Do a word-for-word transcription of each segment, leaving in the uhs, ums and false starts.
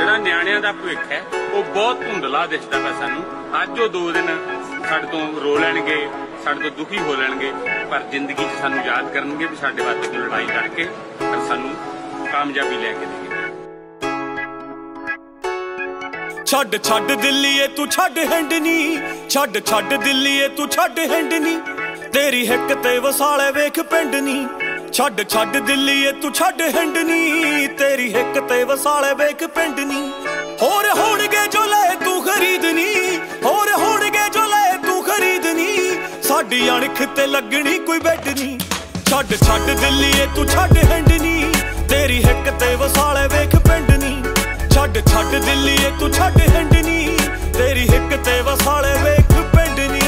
ਜਿਹੜਾ ਨਿਆਣਿਆਂ ਦਾ ਭਵਿੱਖ ਹੈ ਉਹ ਬਹੁਤ ਧੁੰਦਲਾ ਦਿਸਦਾ ਪਿਆ ਸਾਨੂੰ। ਅੱਜ ਉਹ ਦੋ ਦਿਨ ਸਾਡੇ ਤੋਂ ਰੋ ਲੈਣਗੇ, ਸਾਡੇ ਤੋਂ ਦੁਖੀ ਹੋ ਲੈਣਗੇ, ਪਰ ਜ਼ਿੰਦਗੀ 'ਚ ਸਾਨੂੰ ਯਾਦ ਕਰਨਗੇ ਵੀ ਸਾਡੇ ਵਾਸਤੇ ਲੜਾਈ ਲੜ ਕੇ ਪਰ ਸਾਨੂੰ ਕਾਮਯਾਬੀ ਲੈ ਕੇ ਦੇਣਗੇ। ਛੱਡ ਛੱਡ ਦਿੱਲੀਏ ਤੂੰ ਛੱਡ ਹੰਡਨੀ, ਛੱਡ ਛੱਡ ਦਿੱਲੀਏ ਤੂੰ ਛੱਡ ਹੰਡਨੀ, ਤੇਰੀ ਹਿੱਕ ਤੇ ਵਸਾਲੇ ਵੇਖ ਪਿੰਡ ਨੀ। ਛੱਡ ਛੱਡ ਦਿੱਲੀਏ ਤੂੰ ਛੱਡ ਹੰਡਨੀ, ਤੇਰੀ ਹਿੱਕ ਤੇ ਵਸਾਲੇ ਵੇਖ ਪਿੰਡ ਨੀ। ਹੋਰ ਹੋਣਗੇ ਜੋ ਲੈ ਤੂੰ ਖਰੀਦਨੀ, ਹੋਰ ਹੋਣਗੇ ਜੋ ਲੈ ਤੂੰ ਖਰੀਦਨੀ, ਸਾਡੀ ਅਣਖ ਤੇ ਲੱਗਣੀ ਕੋਈ ਬੈੱਡ ਨੀ। ਛੱਡ ਛੱਡ ਦਿੱਲੀਏ ਤੂੰ ਛੱਡ ਹੰਡਨੀ, ਤੇਰੀ ਹਿੱਕ ਤੇ ਵਸਾਲੇ ਵੇਖ ਪਿੰਡ ਨੀ। ਛੱਡ ਛੱਡ ਦਿੱਲੀਏ ਤੂੰ ਛੱਡ ਹੰਡਨੀ, ਤੇਰੀ ਹਿੱਕ ਤੇ ਵਸਾਲੇ ਵੇਖ ਪਿੰਡ ਨੀ।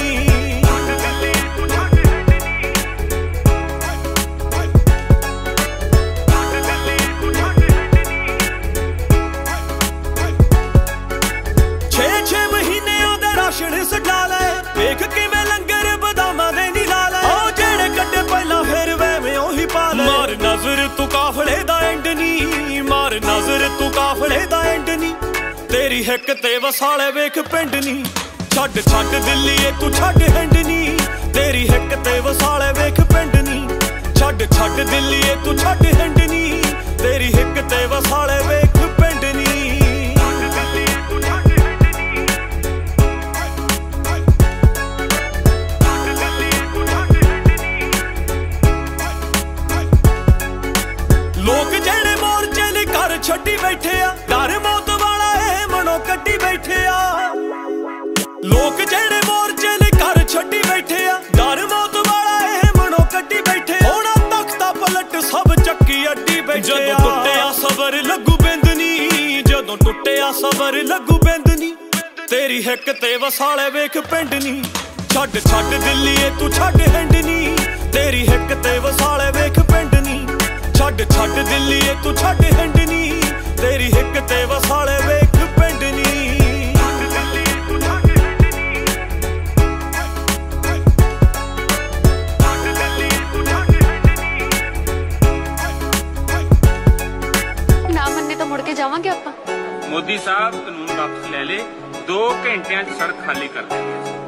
ਛੇ ਛੇ ਮਹੀਨਿਆਂ ਦਾ ਰਾਸ਼ਨ ਸਟਾ ਲੈ, ਵੇਖ ਕਿਵੇਂ ਲੰਗਰ ਬਦਾਮਾਂ ਦੇ ਨੀ ਲਾ ਲੈ। ਉਹ ਜਿਹੜੇ ਕੱਢੇ ਪਹਿਲਾਂ ਫਿਰ ਵੈਵੇਂ ਉਹੀ ਪਾ ਲੈ। ਮਾਰ ਨਜ਼ਰ ਤੂੰ ਕਾਫਲੇ ਦਾ ਐਂਡ ਨੀ, ਮਾਰ ਨਜ਼ਰ ਤੂੰ ਕਾਫਲੇ ਦਾ ਐਂਡ ਨੀ, ਤੇਰੀ ਹਿੱਕ ਤੇ ਵਸਾਲੇ ਵੇਖ ਪਿੰਡ ਨੀ। ਛੱਡ ਛੱਡ ਦਿੱਲੀਏ ਤੂੰ ਛੱਡ ਹੰਡਨੀ, ਤੇਰੀ ਹਿੱਕ ਤੇ ਵਸਾਲੇ ਵੇਖ ਪਿੰਡ ਨੀ। ਛੱਡ ਛੱਡ ਦਿੱਲੀਏ ਤੂੰ ਛੱਡ ਹੰਡਨੀ, ਤੇਰੀ ਹਿੱਕ ਤੇ ਵਸਾਲੇ ਵੇਖ ਪਿੰਡ ਨੀ। ਲੋਕ ਜਿਹੜੇ ਮੋਰਚੇ ਲਈ ਘਰ ਛੱਡੀ ਬੈਠੇ ਆ, ਡਰ ਮੌਤ ਵਾਲਾ ਇਹ ਮਨੋਂ ਕੱਢੀ ਬੈਠੇ ਆ। ਲੋਕ ਜਿਹੜੇ ਮੋਰਚੇ ਲਈ ਘਰ ਛੱਡੀ ਬੈਠੇ ਆ, ਡਰ ਮੌਤ ਵਾਲਾ ਇਹ ਮਨੋਂ ਕੱਢੀ ਬੈਠੇ। ਹੁਣ ਤਖਤਾ ਪਲਟ ਸਭ ਚੱਕੀ ਅੱਡੀ ਬੈਠੇ। ਜਦੋਂ ਟੁੱਟਿਆ ਸਬਰ ਲੱਗੂ ਬਿੰਦਨੀ, ਜਦੋਂ ਟੁੱਟਿਆ ਸਬਰ ਲੱਗੂ ਬਿੰਦਨੀ, ਤੇਰੀ ਹਿੱਕ ਤੇ ਵਸਾਲੇ ਵੇਖ ਪਿੰਡ ਨੀ। ਛੱਡ ਛੱਡ ਦਿੱਲੀਏ ਤੂੰ ਛੱਡ ਹੰਡਨੀ, ਤੇਰੀ ਹਿੱਕ ਤੇ ਵਸਾਲੇ ਵੇਖ ਪਿੰਡ ਨੀ। ਛੱਡ ਛੱਡ ਦਿੱਲੀਏ ਤੂੰ ਛੱਡ ਹੰਡਨੀ, ਤੇਰੀ ਹਿੱਕ ਤੇ ਵਸਾਲੇ ਵੇਖ ਪਿੰਡ ਨੀ। ਨਾ ਮੰਨੇ ਤਾਂ ਮੁੜ ਕੇ ਜਾਵਾਂਗੇ ਆਪਾਂ। ਮੋਦੀ ਸਾਹਿਬ ਕਾਨੂੰਨ ਵਾਪਸ ਲੈ ਲੇ, ਦੋ ਘੰਟਿਆਂ 'ਚ ਸੜਕ ਖਾਲੀ ਕਰ ਦੇਣਗੇ।